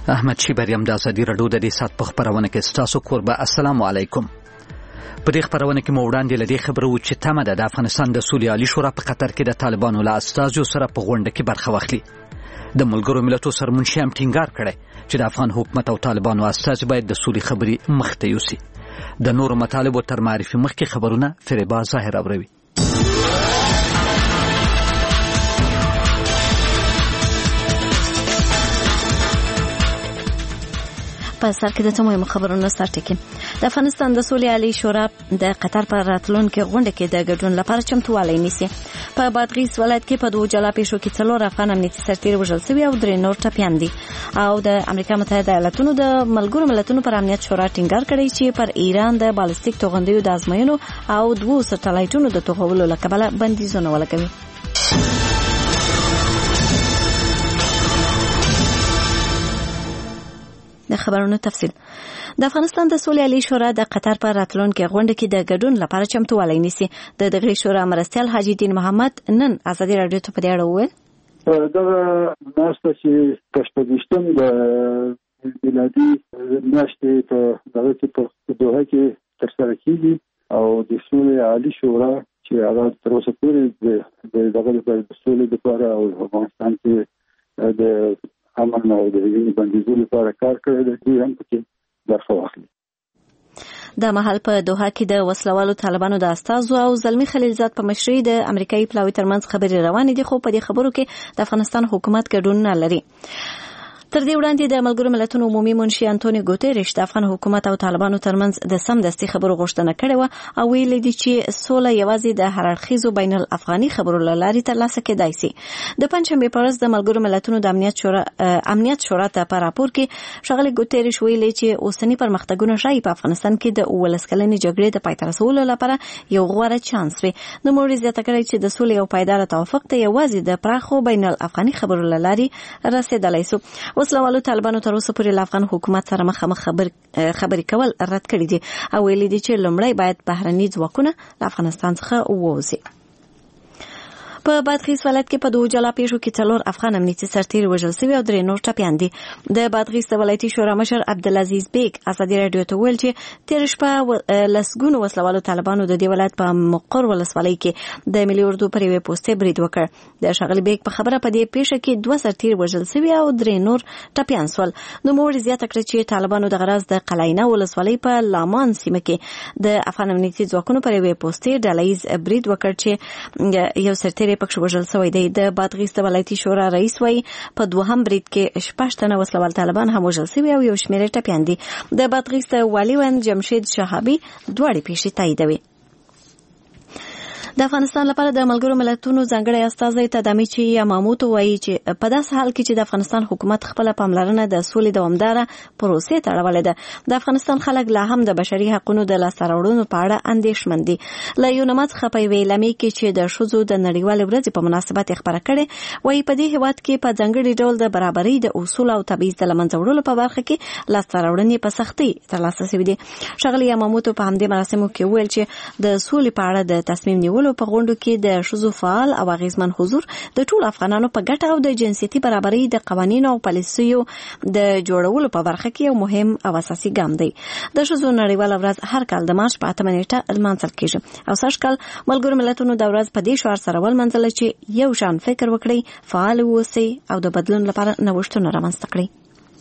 احمد شیبریم د ازادي رادیو د دې سات په خبرونه کې ستاسو کوربه. السلام علیکم. په دې خبرونه کې مو وړاندې لدې خبرو چې تمه ده د افغانستان د سولې عالی شورا په قطر کې د طالبانو له استازو سره په غونډه کې برخه واخلي. د ملګرو ملتونو سرمنشي هم ټینګار کړی چې د افغان حکومت او طالبانو استازي باید د سولې خبرې مخته یوسي. د نورو مطالبو تر معرفي مخکې خبرونه فریبا ظاهر اوروي. په سر کې د تمام خبرونو سره ټکی د افغانستان د سولې عالی شورا د قطر پر راتلونکو غونډه کې د ګډون لپاره چمتووالی نیسي. په بادغیس ولایت کې په دوه جلا پیښو کې 4 افغان امنیتي سرتیر وژل شوي او 3 نور ټپیان دي. او د امریکا متحده ایالاتونو د ملګرو ملتونو پر امنیت شورا ټینګار کړی چې پر ایران د بالستیک توغندیو د ازموینو او 2 سټلایټونو د توغولو لپاره بندیزونه ولګوي. د خبرونو تفصیل. د افغانستان د سولې عالی شورا د قطر پر راتلونکو غونډه کې د ګډون لپاره چمتووالی نیسي. د دغه شورا مرستیال حاجی دین محمد نن ازادي رادیو ته په دې اړه وویل دا ناسته چې پښتونستان د میلادي میاشتې په دغه کې په دوحه کې ترسره کیږي او د سولې عالی شورا چې هغه تر اوسه پورې دغه د سولې لپاره او افغانستان کې د امن او د وینې بندیزولو لپاره کار کړی دی، دوی هم پکې برخه واخلي. د محل په دوحه کې د وسلوالو طالبانو د استازو او زلمی خلیلزاد په مشرۍ د امریکایي پلاوي ترمنځ خبرې روانې دي، خو په دې خبرو کې د افغانستان حکومت ګډون نه لري. تر دې وړاندې د ملګرو ملتونو عمومي منشي انټونیو ګوتریش د افغان حکومت او طالبانو ترمنځ د سمدستي خبرو غوښتنه کړې و او ویلي دي چې سوله یوازې د هررخیزو بین الافغاني خبرو لارې ترلاسه کېدای شي. د پنځشنبه په ورځ د ملګرو ملتونو د امنیت شورا ته په راپور کې ښاغلي ګوتریش ویلي چې اوسنی پرمختګونه ښایي په افغانستان کې د 19 کلنې جګړې د پای ته رسولو لپاره یو غوره چانس وي. نوموړي زیاته کړې چې د سولې او پایدار توافق ته یوازې د پراخو بین الافغاني خبرو لارې رسیدلای شي. وسلوالو طالبانو تر اوسه پورې له افغان حکومت سره مخامخ خبرې کول رد کړي دي او ویلي دي چې لومړی باید بهرني ځواکونه له افغانستان څخه ووځي. په بادغیس ولایت کې په 2 جلا پیښو کې 4 افغان امنیتي سرتیر وژل شوي او 3 نور ټپیان دي. د بادغیس د ولایتي شورا مشر عبدالعزیز بیگ ازادي رادیو ته ویل چې تیر شپه لسګونو وسلوالو طالبانو د دې ولایت په مقر ولسوالۍ کې د ملي اردو پر یوې پوسټې برید وکړ. د ښاغلي بیگ په خبره په دې پیښه کې 2 سرتیر وژل شوي او 3 نور ټپیان شول. نوموړي زیاته کړه چې طالبانو د غرض د قلاینه ولسوالۍ په لامان سیمه کې د افغان امنیتي ځواکونو پر یوې پوسټې ډلهییز برید وکړ چې یو سرتیر پکې وژل شوی دی. د بادغیس د ولایتي شورا رئیس وایي په دوهم برید کې 6 تنه وسلوال طالبان هم وژل شوي او یو شمېر ټپیان دي. د بادغیس د والي ویاند جمشید شهابي دواړې پیښې تاییدوي. د افغانستان لپاره د ملګرو ملتونو ځانګړی استازی تدامیچی یاماموتو وایي چې په داس حال کې چې د افغانستان حکومت خپل پاملرنه د سولې دوامداره پروسې ته اړولې ده، د افغانستان خلک لا هم د بشري حقوقو د لاسته راوړنو په اړه اندېښمن دي. له یونما څخه په یوې اعلامیې کې چې د ښځو د نړیوالې ورځې په مناسبت خبره کړې وایي په دې هیواد کې په ځانګړي ډول د برابرۍ د اصول او تبعیض د له منځه وړلو په برخه کې لاسته راوړنې په سختۍ ترلاسه شوې دي. ښاغلي یاماموتو په همدې مراسمو کې ویل چې د سولې په اړه د تصمیم نیولو په غونډو کې د ښځو فعال او اغیزمن حضور د ټولو افغانانو په ګټه او د جنسیتي برابرۍ د قوانینو او پالیسیو د جوړولو په برخه کې یو مهم او اساسي ګام دی. د ښځو نړیواله ورځ هر کال د مارچ په 8 نیټه لمانځل کېږي او سږ کال ملګرو ملتونو د ورځ په دې شعار سره ولمانځله چې یو شان فکر وکړئ، فعال اوسئ او د بدلون لپاره نوښتونه رامنځته کړئ.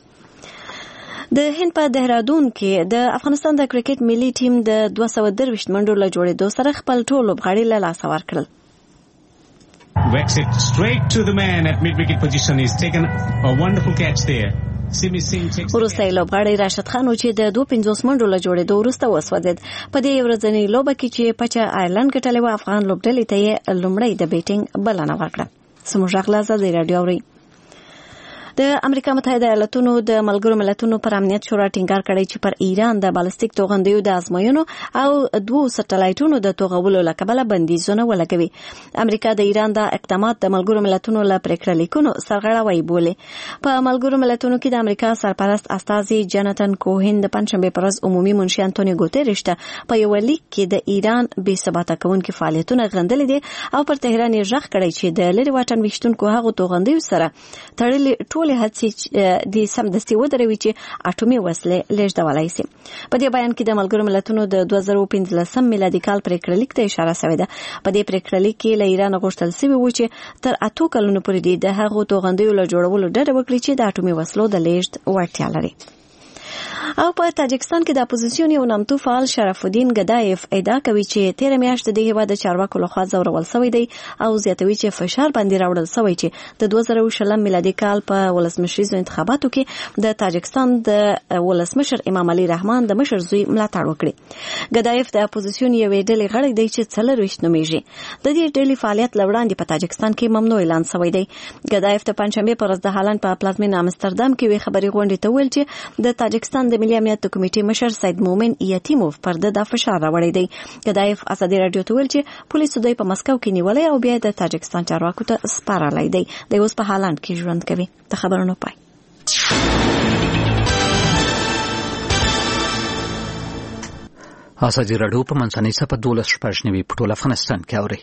د هند په دهرادون کې د افغانستان د کرکټ ملي ټیم د 223 منډو له جوړېدو سره خپل ټول لوبغاړي له لاسه ورکړل. Wrecks it straight to the man at mid-wicket position. He's taken a wonderful catch there. وروسته لوبغاړی راشد خان چې د 250 منډو له جوړېدو وروسته وسوځید. په دې ورځنۍ لوبه کې چې پچه آیرلند ګټلې و، افغان لوبډلې ته یې لومړی د بیټینګ بلنه ورکړه. زموږ غږ د رادیو اوري. د امریکا متحده ایالاتونو د ملګرو ملتونو پر امنیت شورا ټینګار کړی چې پر ایران د بالستیک توغندیو د ازموینو او 2 سټلایټونو د توغولو لپاره بندیزونه ولګوي. امریکا د ایران د اقدامات د ملګرو ملتونو له پریکړه لیکونو سرغړاوی بولي. په ملګرو ملتونو کې د امریکا سرپرست استازي جاناتن کوهن د پنځشنبه پر ورځ عمومي منشي انټونیو ګوتریش ته په یو لیک کې د ایران بې ثباته کوونکي فعالیتونه غندلي دي او پر تهران یې ژغ کړی چې د لری واټن ویشتونکو هغو توغندیو سره تړلې ټول ټولې هڅې د سمدستي ودروي چې اټومي وسلې لیږدولای شي. په دې بیان کې د ملګرو ملتونو د 2015 میلادي کال پریکړه لیک ته اشاره شوې ده. په دې پریکړه لیک کې له ایران غوښتل شوی و چې تر 8 کلونو پورې د هغو توغندیو له جوړولو ډډه وکړي چې د اټومي وسلو د لیږد وړتیا لري. او په تاجکستان کې د اپوزیسیون یو نامتو فعال شرف الدین ګدایف ادعا کوي چې 13 میاشتې د هیواد د چارواکو لخوا ځورول شوی دی او زیاتوي چې فشار باندې راوړل شوی چې د 2020 میلادي کال په ولسمشریزو انتخاباتو کې د تاجکستان د ولسمشر امام علي رحمان د مشر زوی ملاتړ وکړي. ګدایف د اپوزیسیون یوې ډلې غړی دی چې 4 نومیږي. د دې ډلې فعالیت لوړاندې په تاجکستان کې ممنوع اعلان شوی دی. ګدایف د پنځشنبه پر ورځ د هالند په پلازمینه امستردام کې وی خبري غونډې ته ویل چې د تاجکستان د ملي امنیت کمیټې مشر سید مومن یتیموف پر د فشار راوړی دی. ګدایف ازادي رادیو ته ویل چې پولیسو دوی په مسکو کې نیولې او بیا د تاجکستان چارواکو ته سپارلی دی. د اوس په هالند کې ژوند کوي. د خبرونو پای. ازادي رادیو په منځنۍ صفحه 12 په ټول افغانستان کې اوري.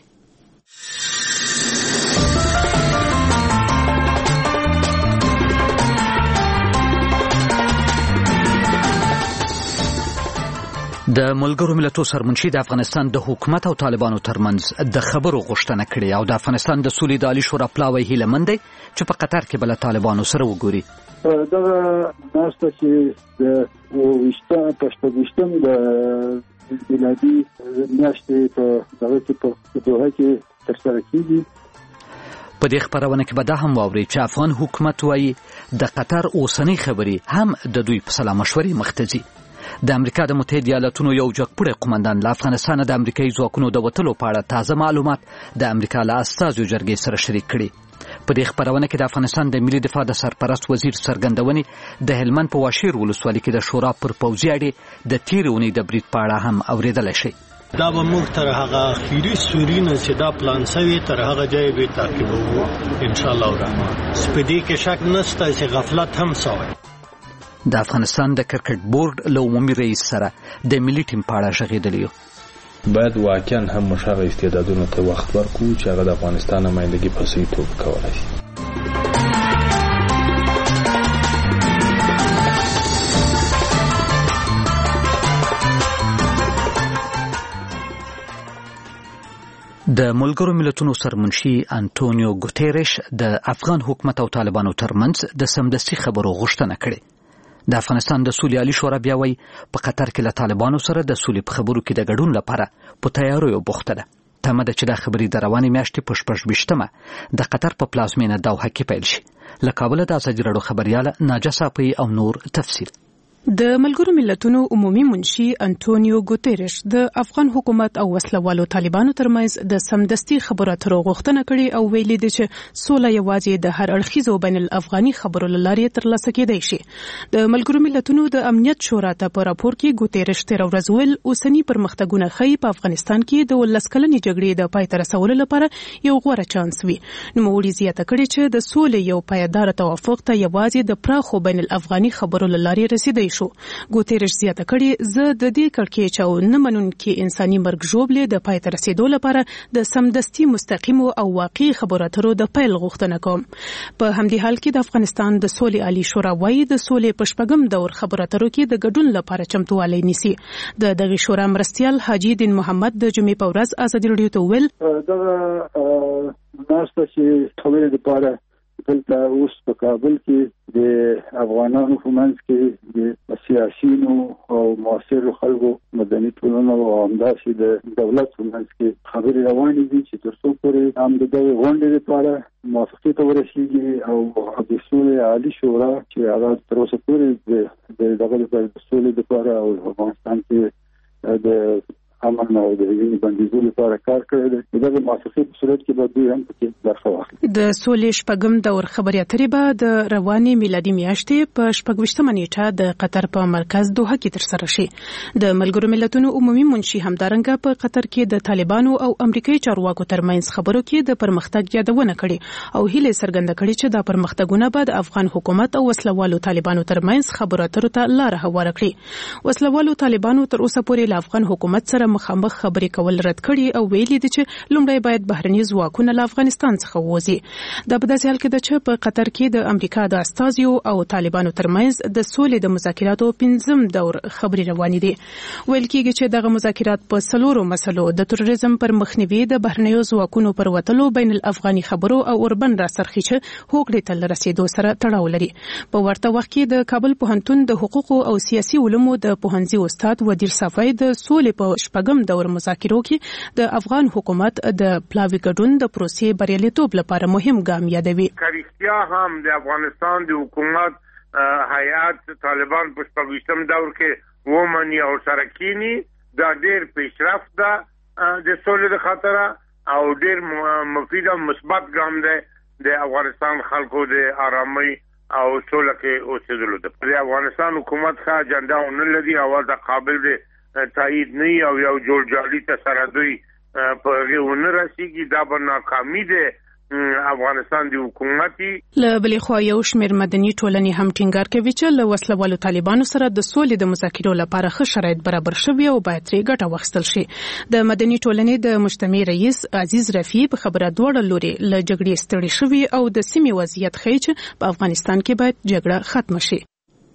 د ملګرو ملتونو سرمنشي د افغانستان د حکومت او طالبانو ترمنځ د خبرو غوښتنه کړې او د افغانستان د سولې د عالی شورا پلاوی هیله مند دی چې په قطر کې بل طالبانو سره وګوري. دا ناسته چې د پښتونستان د میلادي میاشتې په دغه کې په دوحه کې ترسره کیږي. په دې خبرونه کې به دا هم واوري چې افغان حکومت وايي د قطر اوسنۍ خبرې هم د دوی په سلا مشورې مختزي. د امریکا د متحده ایالاتونو یو جګپړی قومندان له افغانستان د امریکایي ځواکونو د وتلو په اړه تازه معلومات د امریکا له استازو جرګې سره شریک کړي. په دې خبرونه کې د افغانستان د ملي دفاع د سرپرست وزیر څرګندونې د هلمند په واشیر ولسوالۍ کې د شورا پر پوځي اډې د تیرې اونۍ د برید په اړه هم اوریدلی شي. دا به موږ تر هغه اخیری سورینه چې دا پلان سوی تر هغه ځای به تعقیبوو ان شاء الله الرحمن. سپدې کې شک نشته چې غفلت هم سوی. د افغانستان د کرکټ بورډ له عمومي رئیس سره د ملي ټیم په اړه غږېدلی یو. باید واقعا هم مشغه استعدادونو ته وخت ورکړو چې هغه د افغانستان نمایندګي په صحیح توګه کولای شي. د ملګرو ملتونو سرمنشي انټونیو ګوتيريش د افغان حکومت او طالبانو ترمنځ د سمدستي خبرو غوښتنه کړې. د افغانستان د سولې عالی شورا بیا وایي په قطر کې له طالبانو سره د سولې په خبرو کې د ګډون لپاره په تیاریو بوخته ده. تمه ده چې دا خبرې د روانې میاشتې په 28 د قطر په پلازمینه دوحه کې پیل شي. له کابل د ازادي رادیو خبرياله ناجا صافي او نور تفصیل. د ملګرو ملتونو عمومي منشي انټونیو ګوتيريش د افغان حکومت او وسلوالو طالبانو ترمنځ د سمدستي خبرو اترو غوښتنه کړې او ویلي دي چې سوله یوازې د هر اړخیزو بین الافغاني خبرو لارې ترلاسه کېدای شي. د ملګرو ملتونو د امنیت شورا ته په راپور کې ګوتيريش تیر ورځ ویل اوسنی پرمختګونه ښیي په افغانستان کې د 19 کلنې جګړې د پای ته رسولو لپاره یو غوره چانس وي. نوموړي زیاته کړې چې د سولې یو پایدار توافق ته یوازې د پراخو بین الافغاني خبرو لارې رسیدای شو. ګوتيريش زیاته کړي زه د دې کړکېچ او نه منونکي انساني مرګ ژوبلې د پای ته رسیدو لپاره د سمدستي مستقیمو او واقعي خبرو اترو د پیل غوښتنه کوم. په همدې حال کې د افغانستان د سولې عالی شورا وايي د سولې په شپږم دور خبرو اترو کې د ګډون لپاره چمتووالی نیسي. د دغه شورا مرستیال حاجی دین محمد د جمعې په ورځ ازادي رادیو ته ویل دا ناسته چې خبرې لپاره دلته اوس په کابل کې د افغانانو په منځ کې د سیاسيونو او معاصرو خلکو مدني ټولنو او همداسې د دولت په منځ کې خبرې روانې دي چې تر څو پورې هم د دغه غونډې لپاره موافقې ته ورسیږي او د سولې عالی شورا چې هغه تر اوسه پورې دغه د سولې لپاره او افغانستان کې د امن او د وینې بندیدو لپاره کار کړی دی. دغه موافقې په صورت کې به دوی هم پکې برخه واخلي. د سولې شپږم دور خبرې اترې به د روانې میلادي میاشتې په 28 نیټه د قطر په مرکز دوحه کې ترسره شي. د ملګرو ملتونو عمومي منشي همدارنګه په قطر کې د طالبانو او امریکایي چارواکو ترمنځ خبرو کې د پرمختګ یادونه کړې او هیله څرګنده کړې چې دا پرمختګونه به د افغان حکومت او وسلوالو طالبانو ترمنځ خبرو اترو ته لار هواره کړي. وسلوالو طالبانو تر اوسه پورې له افغان حکومت سره مخامخ خبرې کول رد کړي او ویلي دي چې لومړی باید بهرني ځواکونه له افغانستان څخه ووځي. دا په داسې حال کې ده چې په قطر کې د امریکا د استازیو او طالبانو ترمنځ د سولې د مذاکراتو 5م دور خبرې روانې دي. ویل کېږي چې دغه مذاکرات په 4 مسلو د تروریزم پر مخنیوي، د بهرنیو ځواکونو پر وتلو، بین الافغاني خبرو او اوربن راسرخي چې هوکړې ته رسیدو سره تړاو لري. په ورته وخت کې د کابل پوهنتون د حقوقو او سیاسي علومو د پوهنځي استاد ودیر صفای د سولې په 8م دور مذاکرو کې د افغان حکومت د پلاوي ګډون د پروسې بریالیتوب لپاره مهم ګام یادوي. کریستیا هم د افغانستان د حکومت هیئات طالبان په 8م دور کې ومني او سره کینی دا ډېر پیشرفت ده د سولې د خاطره او ډېر مفید او مثبت ګام دی د افغانستان خلکو د آرامۍ او سوله کې اوسېدلو ده. د افغانستان حکومت ښه اجنډا ونه لري او د قابل د تایید نه او یو جوړ جاړي ته سره دوی په هغې ونه رسېږي. دا به ناکامي ده افغانستان د حکومتي. له بلې خوا یو شمېر مدني ټولنې هم ټینګار کوي چې له وسلوالو طالبانو سره د سولې د مذاکرو لپاره ښه شرایط برابر شوي او باید ترې ګټه واخیستل شي. د مدني ټولنې د مجتمع رئیس عزیز رفیع په خبره دواړه لوري له جګړې ستړي شوي او د سیمې وضعیت ښیي چې په افغانستان کې باید جګړه ختمه شي.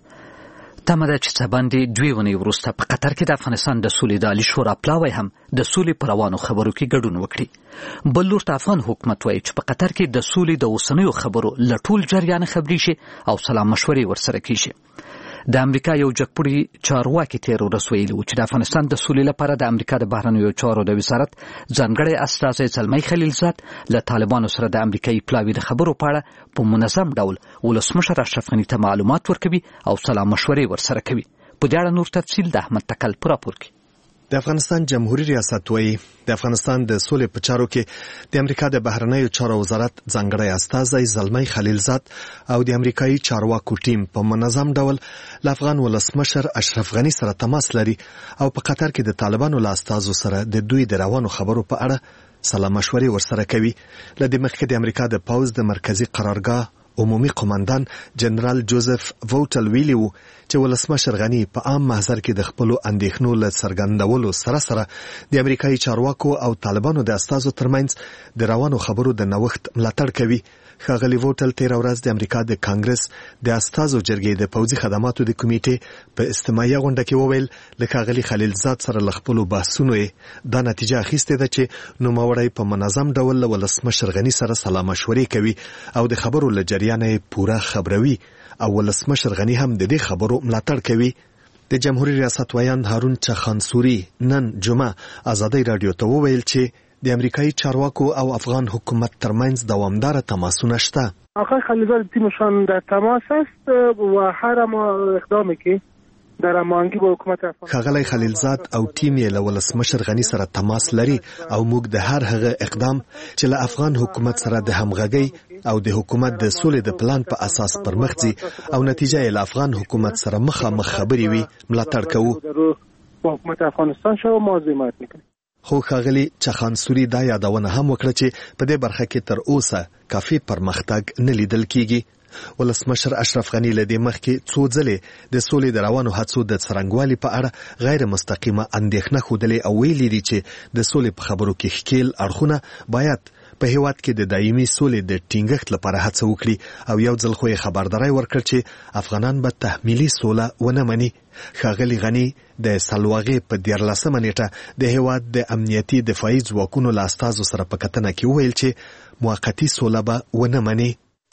تمه ده چې څه باندې 2 ونې وروسته په قطر کې د افغانستان د سولې د عالي شورا پلاوی هم د سولې پر روانو خبرو کې ګډون وکړي. بل لور ته افغان حکومت وایي چې په قطر کې د سولې د اوسنیو خبرو له ټول جریان خبري شي او سلام مشورې ورسره کیږي. د امریکا یو جګپوړي چارواکي تیر ورځ ویلي و چې د افغانستان د سولې لپاره د امریکا د بهرنیو چارو د وزارت ځانګړی استازی زلمی خلیلزاد له طالبانو سره د امریکایي پلاوي د خبرو په اړه په منظم ډول ولسمشر اشرف غني ته معلومات ورکوي او سلام مشورې ورسره کوي. په دې اړه نور تفصیل د احمد تکل پر راپور کې. د افغانستان جمهوریت ریاست وایي د افغانستان د سولې په چارو کې د امریکا د بهرنیو چارو وزارت ځانګړی استازی زلمی خلیلزاد او د امریکایي چارواکو ټیم په منظم ډول له افغان ولسمشر اشرف غني سره تماس لري او په قطر کې د طالبانو له استازو سره د دوی د روانو خبرو په اړه سلام مشورې ورسره کوي. له دې مخکې د امریکا د پوځ د مرکزی قرارګاه عمومي قوماندان جنرال جوزف ووټل ویلي وو چې ولسمشر غني په عام محضر کې د خپل اندېښنو له څرګندولو سره د امریکایي چارواکو او طالبانو د استازو ترمنځ د روانو خبرو د نوښت ملاتړ کوي. ښاغلي ووټل تیر ورځ د امریکا د کانګرس د استازو جرګې د پوځي خدماتو د کمیټې په استماعي غونډه کې وویل له ښاغلي خلیلزاد سره له خپلو بحثونو دا نتیجه اخیستې ده چې نوموړی په منظم ډول له ولسمشر غني سره سلا مشورې کوي او د خبرو له جریانه پوره خبروي او ولسمشر غني هم د دې خبرو ملاتړ کوي. د جمهوریت ریاست ویان هارون چخانسوري نن جمعه ازادي رادیو ته وویل چې د امریکایي چارواکو او افغان حکومت ترمنځ دوامدار تماسونه شته. آقای خلیلزاد تیمشان در تماس است و هر ما اقدامی که در هماهنگی با حکومت افغانستان. ښاغلی خلیلزاد او ټیم یې له ولسمشر غني سره تماس لري او موږ د هر هغه اقدام چې له افغان حکومت سره د همغږۍ او د حکومت د سولې د پلان په اساس پرمخ ځي او نتیجه یې له افغان حکومت سره مخامخ خبرې وي ملاتړ کوو. با حکومت افغانستان شو ما حمایت میکنیم. خو ښاغلي چخانسوري دا یادونه هم وکړه چې په دې برخه کې تر اوسه کافي پرمختګ نه لیدل کیږي. ولسمشر اشرف غني له دې مخکې څو ځلې د سولې د روانو هڅو د څرنګوالي په اړه غیر مستقیمه اندېښنه ښودلې او ویلي دي چې د سولې په خبرو کې ښکیل اړخونه باید په هیواد کې د دایمي سولې د ټینګښت لپاره هڅه وکړي او یو ځل خو یې خبرداري ورکړ چې افغانان به تحمیلي سوله ونه مني. ښاغلي غني د سلواغې په 14 نیټه د هیواد د امنیتي دفاعي ځواکونو له استازو سره په کتنه کې وویل چې موقتي سوله به ونه مني.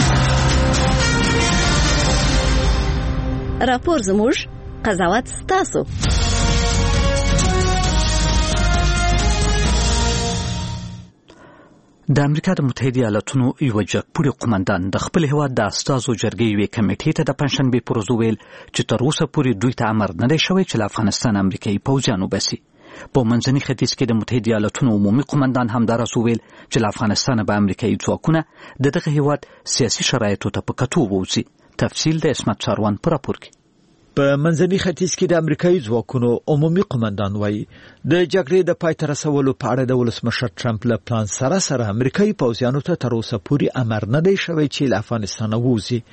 راپور زموږ قضاوت ستاسو. د امریکا د متحده ایالاتونو یو جګپوړي قومندان د خپل هیواد د استازو جرګې یوې کمیټې ته د پنځشنبې پر ورځ ویل چې تر اوسه پورې دوی ته امر نه دی شوی چې له افغانستان امریکایي پوځیان وباسي. په منځني ختیځ کې د متحده ایالاتونو عمومي قومندان همداراز ویل چې له افغانستان به امریکایي ځواکونه د دغه هیواد سیاسي شرایطو ته په کتو ووځي. تفصیل د اسمت چاروان پر راپور کې. په منځني ختیځ کې د امریکایي ځواکونو عمومي قومندان وایي د جګړې د پای ته رسولو په اړه د ولسمشر ټرمپ له پلان سره امریکایي پوځیانو ته تر اوسه پورې امر نه دی شوی چې له افغانستان ووځي.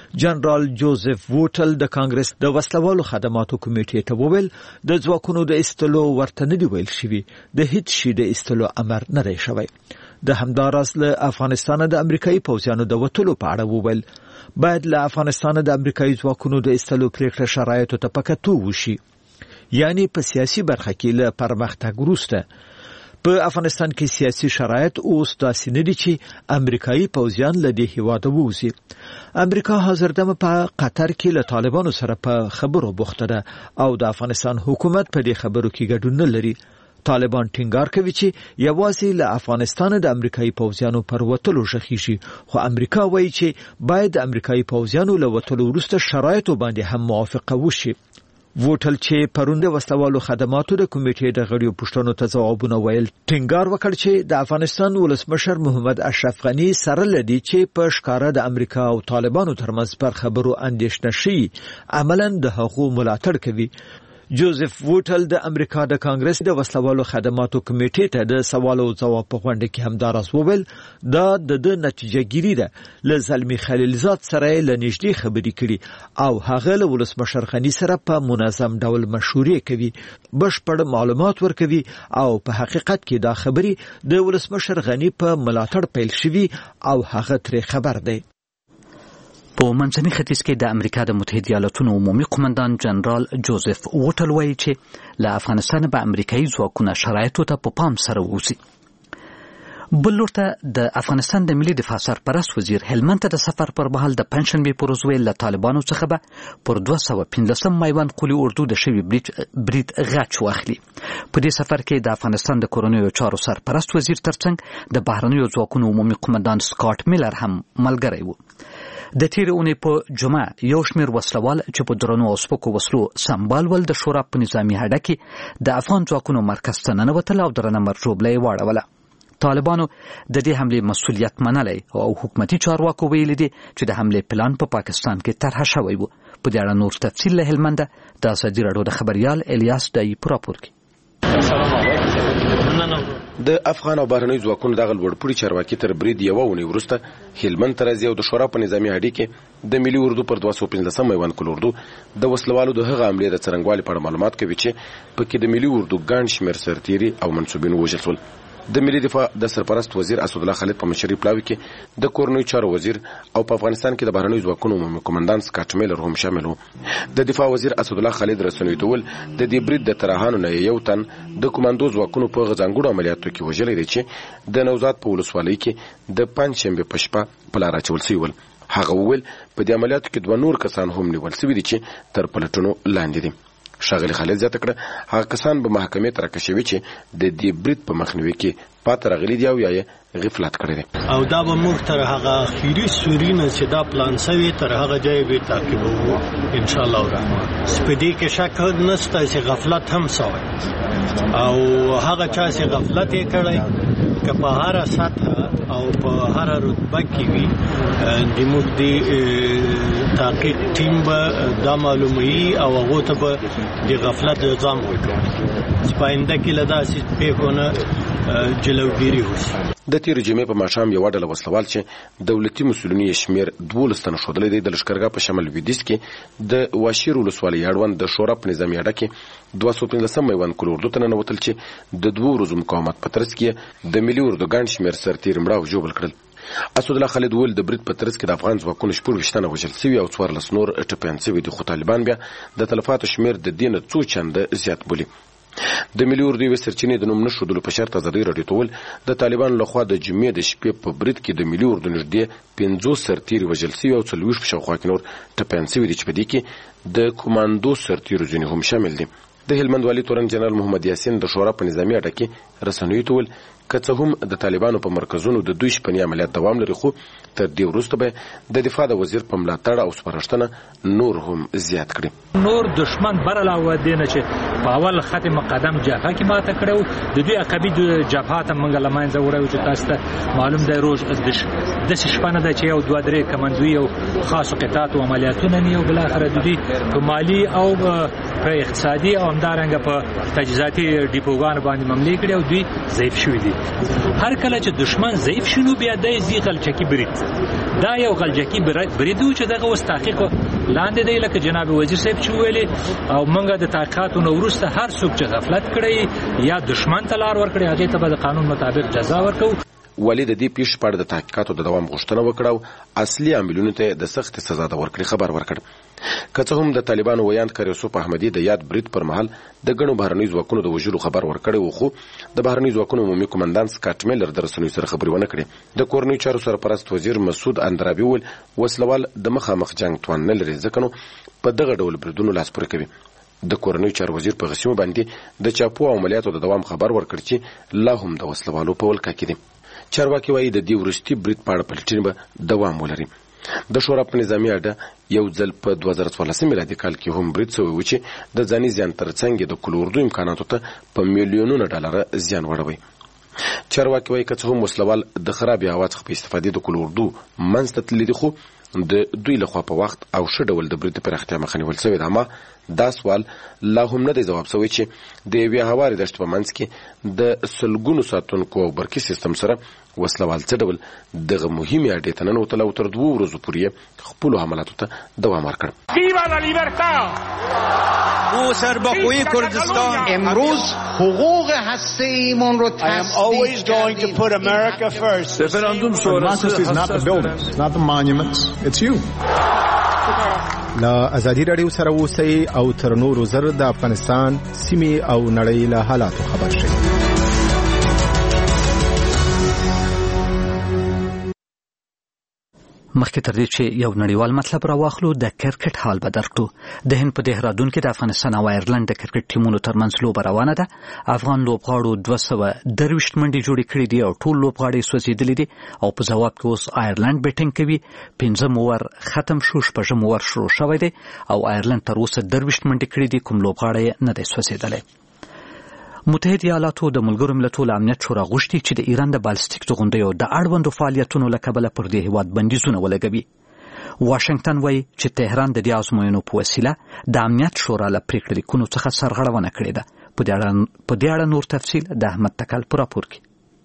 جنرال جوزف ووټل د کانګرس د وسلوالو خدماتو کمیټې ته وویل د ځواکونو د ایستلو ورته نه دی ویل شوی د هیڅ شي د ایستلو امر نه دی شوی. د همداراز له افغانستان د امریکایي پوځیانو د وټلو په اړه وویل باید له افغانستان د امریکایي ځواکونو د ایستلو پریکړه شرایطو ته پکتو وشي، یعنی په سیاسي برخه کې له پرمختګ وروسته. په افغانستان کې سیاسي شرایط اوس داسې نه دي چې امریکایي پوځیان له دې هیواده ووځي. امریکا حاضر دمه په قطر کې له طالبانو سره په خبرو بوخته ده او د افغانستان حکومت په دې خبرو کې ګډون نه لري. طالبان ټینګار کوي چې یوازې له افغانستان د امریکایي پوځیانو پر وتلو ژغېږي، خو امریکا وایي چې باید د امریکایي پوځیانو له وتلو وروسته شرایطو باندې هم موافقه وشي. ووټل چې پرون د وسلوالو خدماتو د کمیټې د غړیو پوښتنو ته ځوابونه ویل ټینګار وکړ چې د افغانستان ولسمشر محمد اشرف غنی سره لدی چې په ښکارا د امریکا او طالبانو ترمنځ پر خبرو اندېښنه شي عملاً د هغو ملاتړ کوي. جوزف ووټل د امریکا د کانګرس د وسلوالو خدماتو کمیټې ته د سوال او ځواب په غونډه کې همداراز وویل دا د نتیجه ګیری ده. له زلمی خلیلزاد سره له نږدې خبرې کړي او هغه له ولسمشر غنی سره په منظم ډول مشورې کوي، بشپړ معلومات ورکوي او په حقیقت کې دا خبرې د ولسمشر غنی په ملاتړ پیل شوي او هغه ترې خبر دی. په منځني ختیځ کې د امریکا د متحده ایالاتونو عمومي قومندان جنرال جوزف ووټل وایي چې له افغانستان به امریکایي ځواکونه شرایطو ته په پام سره ووځي. بل لور ته د افغانستان د ملي دفاع سرپرست وزیر هلمند ته د سفر پر مهال د پنجشنبې پر ورځ له طالبانو څخه به پر 215 میوند قولي اردو د شوي برید غچ واخلي. په دې سفر کې د افغانستان د کورنیو چارو سرپرست وزیر ترڅنګ د بهرنیو ځواکونو عمومي قومندان سکاټ میلر هم ملګری و. د تیرې اونۍ په جمعه یو شمېر وسلوال چې په درنو او سپکو وسلو سمبال ول د شورا په نظامي هډه کې د افغان ځواکونو مرکز ته ننوتل او درنه مرجوبله یې واړوله. طالبانو د دې حملې مسؤلیت منلی او حکومتي چارواکو ویلي دي چې د حملې پلان په پاکستان کې طرحه شوی و. په دې اړه نور تفصیل له هلمنده د ازادي راډیو د خبریال الیاس ډای په راپور کې. د افغان او بهرنیو ځواکونو دغه لوړپوړي چارواکي تر برید یوه اونۍ وروسته هلمند ته راځي او د شورا په نظامي هډې کې د ملي اردو پر 215 میوند کل اردو د وسلوالو د هغه حملې د څرنګوالي په اړه معلومات کوي چې پکې د ملي اردو ګڼ شمېر سرتیري او منصوبین ووژل شول. د ملي دفاع د سرپرست وزیر اسدالله خالد په مشرۍ پلاوي کې د کورنیو چارو وزیر او په افغانستان کې د بهرنیو ځواکونو عمومي قومندان سکاټ میلر هم شامل وو. د دفاع وزیر اسدالله خالد رسنیو ته ویل د دې برید د ترهانو نه یو تن د کمانډو ځواکونو په ځانګړو عملیاتو کې وژلی دی چې د نوزاد په ولسوالۍ کې د پنجشنبې په شپه په لار اچول سوي ول. هغه وویل په دې عملیاتو کې 2 نور کسان هم نیول سوي دي چې تر پلټنو لاندې دي. ښاغلي خالد زیاته کړه هغه کسان به محکمې ته راکشوي چې د دې برید په مخنیوي کې پاتې راغلي دي او یا یې غفلت کړی دی او دا به موږ تر هغه اخري سوري نه چې دا پلان سوی تر هغه ځای به تعقیبوو ان شاء الله الرحمن. په دې کې شک نشته چې غفلت هم سوی او هغه چا چې غفلت یې کړی که په هره سطح او په هره رتبه کې وي د موږ د تحقیق ټیم به دا معلوموي او هغو ته به د غفلت الزام ورکوي چې په آینده کې له داسې پیښو نه جلوګیري وشي. د تیر جمعې په ماښام یو ډله وسلوال چې دولتي مسؤلین یې شمیر 12 تنه ښودلی دی د لښکرګاه په شمال لویدیځ کې د واشیر ولسوالۍ اړوند د شورا په نظامي هډه کې 215 میوند کل اردو ته ننوتل چې د 2 ورځو مقاومت په ترڅ کې د ملي اردو ګڼ شمېر سرتېري مړه او ژوبل کړل. اسدالله خالد ویل د برید په ترڅ کې د افغان ځواکونو 14 تنه وژل سوي او 14 نور ټپیان سوي دي، خو طالبان بیا د تلفاتو شمیر د دې نه څو چنده زیات بولي. د ملي اردو یوې سرچینې د نوم نه ښودلو په شرط ازادي راډیو ته ویل د طالبانو لخوا د جمعې د شپې په برید کې د ملي اردو نږدې 50 سرتیري وژل سوي او 40 په شاوخوا کې نور ټپیان سوي دي چې په دې کې د کمانډو سرتیرو ځینې هم شامل دي. د هلمند والي تورن جنرال محمد یاسین د شورا په نظامي هډه کې رسنیو ته ویل که څه هم د طالبانو په مرکزونو د دوی شپني عملیات دوام لري خو تر دې وروسته به د دفاع د وزیر په ملاتړ او سپارښتنه نور هم زیات کړي. نور دشمن بر علاوه دینه چې په اول خط مقدم جبهه کې ماته کړو د دوی عقبي د جبهات منګل لمانځه وړو چې تاسو ته معلوم دی روز د شپنه د چې یو 2-3 کمانډوي او خاص قطاعات او عملیاتونه نه یو بل اخر د دوی په مالی او په اقتصادي او همدارنګه په تجهیزاتي ډیپوګان باندې حمله کړې او دوی ضعیف شوي دي. هر کله چې دشمن ضعیف شنو بیا د زی غلچکی برید دا یو غلچکی برید چې دغه اوس تحقیق لاندې دی لکه جناب وزیر صاحب چې ویلي او موږ د تحقیقاتو نو وروسته هر څوک چې غفلت کړي یا دشمن ته لار ورکړي هغه ته به د قانون مطابق جزا ورکړو. ولی د دې پیښې په اړه د تحقیقاتو د دوام غوښتنه وکړه، اصلي عاملونو ته د سخت سزا د ورکړې خبر ورکړ. که څه هم د طالبانو ویاند کار یوسف احمدي د یاد برید پر مهال د ګڼو بهرنیو ځواکونو د وژلو خبر ورکړی و، خو د بهرنیو ځواکونو عمومي قومندان سکاټ میلر د رسنیو سره خبرې ونه کړې. د کورنیو چارو سرپرست وزیر مسعود اندرابي وویل وسلوال د مخامخ جنگ توان نه لري، ځکه نو په دغه ډول بریدونو لاس پورې کوي. د کورنیو چارو وزیر په غسیمو باندې د چاپو او عملیاتو د دوام خبر ورکړ چې لا هم د وسلوالو په ولکه کې دي. چارواکي وایي د دې وروستي برید په اړه پلټنې به دوام ولري. د شورا په نظامي اډه یو ځل په 2014 میلادي کال کې هم برید شوی و چې د ځاني زیان ترڅنګ د کل اردو امکاناتو ته په میلیونونو ډالر زیان وړوي. چارواکي وایي که څه هم وسلوال د خرابې هوا څخه په استفادې د کل اردو منځ ته تللي دي، خو د دوی لخوا په وخت او ښه ډول د برید پراختیا مخه نیول شوې ده. اما دا سوال لا هم نه دی ځواب شوی چې د یوې هوارې دښتې په منځ کې د سلګونو ساتونکو او برقي سیستم سره وسلوال څه ډول دغه مهمې اډې ته ننوتل او تر 2 ورځو پورې خپلو حملاتو ته دوام ورکړ. ما سرباخوی کردستان امروز حقوق هسته‌ایمون رو تصدیق Referendum sonrası is not the buildings, not the monuments, it's you. لا ازادي رادیو سره اوسئ او تر نورو زر د افغانستان سیمې او نړۍ له حالاتو خبر شئ. مخکې تر دې چې یو نړیوال مطلب راواخلو د کرکټ حال به درکړو. د هند په دهرادون کې د افغانستان او آیرلند د کرکټ ټیمونو ترمنځ لوبه روانه ده. افغان لوبغاړو 223 منډې جوړې کړې دي او ټول لوبغاړي سوځېدلي دي او په ځواب کې اوس آیرلند بیټینګ کوي. 15 اوور ختم شو، 6 اوور شروع شوی دی او آیرلند تر اوسه 23 منډې کړې دي، کوم لوبغاړی نه دی سوځېدلی. متحده ایالاتو د ملګرو ملتونو له امنیت شورا غوښتي چې د ایران د بالستیک توغندیو د اړوندو فعالیتونو له کبله پر دې هیواد بندیزونه ولګوي. واشنگټن وایي چې تهران د دې ازموینو په وسیله د امنیت شورا له پریکړې لیکونو څخه سرغړونه کړې ده. په دې اړه نور تفصیل د احمد تکل په راپور کې.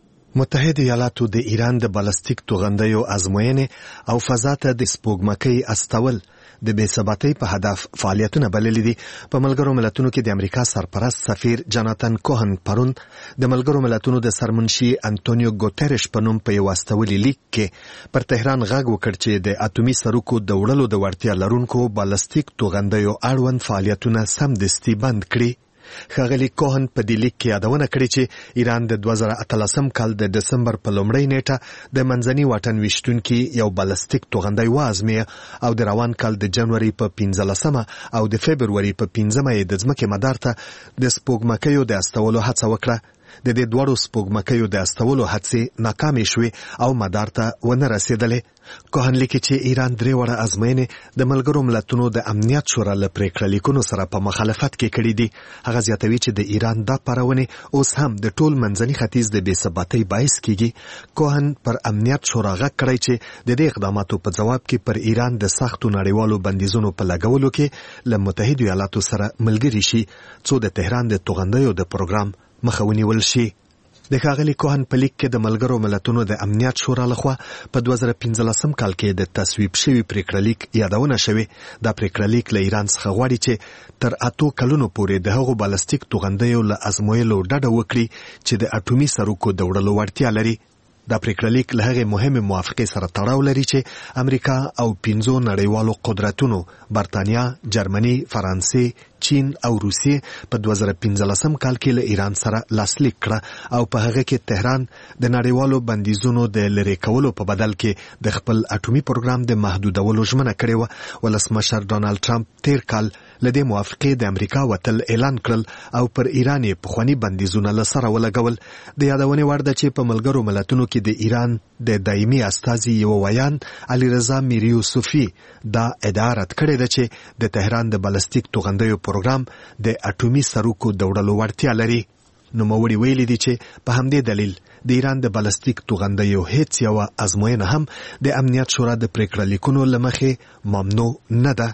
متحده ایالاتو د ایران د بالستیک توغندیو ازموینې او فضا ته د سپوږمکۍ استول د بې ثباتۍ په هدف فعالیتونه بللي دي. په ملګرو ملتونو کې د امریکا سرپرست سفیر جاناتن کوهن پرون د ملګرو ملتونو د سرمنشي انټونیو ګوتریش په نوم په یو استولي لیک کې پر تهران غږ وکړ چې د اټومي سرکو د وړلو د وړتیا لرونکو بالستیک توغندیو اړوند فعالیتونه سمدستي بند کړي. ښاغلي کوهن په دې لیک کې یادونه کړې چې ایران د 2013 کال د دسمبر په لومړۍ نیټه د منځني واټن ویشتونکي یو بالستیک توغندی وازمویه او د روان کال د جنوري په 15 او د فبروري په 15 د ځمکې مدار ته د سپوږمکیو د استولو هڅه وکړه. د دې دوړو سپوږمکیو د استولو هڅې ناکامې شوې او مدار ته ونه رسېدلې. کوهن لیکي چې ایران 3 وړه ازموینې د ملګرو ملتونو د امنیت شورا له پریکړه لیکونو سره په مخالفت کې کړې دي. هغه زیاتوي چې د ایران دا پرونې اوس هم د ټول منځني ختیځ د بې ثباتۍ باعث کیږي. کوهن پر امنیت شورا غږ کړی چې د دې اقداماتو په جواب کې پر ایران د سختو نړیوالو بندیزونو په لګولو کې له متحده ایالاتو سره ملګری شي څو د تهران د توغندیو د پروګرام مخه ونیول شي. د ښاغلي کوهن په لیک کې د ملګرو ملتونو د امنیت شورا لخوا په 2015 کال کې د تصویب شوي پریکړه لیک یادونه شوې. دا پریکړه لیک له ایران څخه غواړي چې تر 8 کلونو پورې د هغو بالستیک توغندیو له ازمویلو ډډه وکړي چې د اټومي سرکو د وړلو وړتیا لري. دا پریکړه لیک له هغې مهمې موافقې سره تړاو لري چې امریکا او 5 نړیوالو قدرتونو برتانیا، جرمني، فرانسې، چین او روسیې په 2015 کال کې له ایران سره لاسلیک کړه او په هغه کې تهران د نړیوالو بندیزونو د لرې کولو په بدل کې د خپل اټومي پروګرام د محدودولو ژمنه کړې وه. ولسمشر ډونالد ټرمپ تیر کال له دې موافقې د امریکا وتل اعلان کړل او پر ایران یې پخواني بندیزونه له سره ولګول. د یادونې وړ ده چې په ملګرو ملتونو کې د ایران د دایمي استازي یو ویان علي رضا میر یوسفي دا ادعا رد کړې ده چې د تهران د بالستیک توغندیو پروګرام د اټومي سرکو د وړلو وړتیا لري. نوموړي ویلي دي چې په همدې دلیل د ایران د بالستیک توغندیو هیڅ یوه ازموینه هم د امنیت شورا د پریکړه لیکونو له مخې ممنوع نه ده.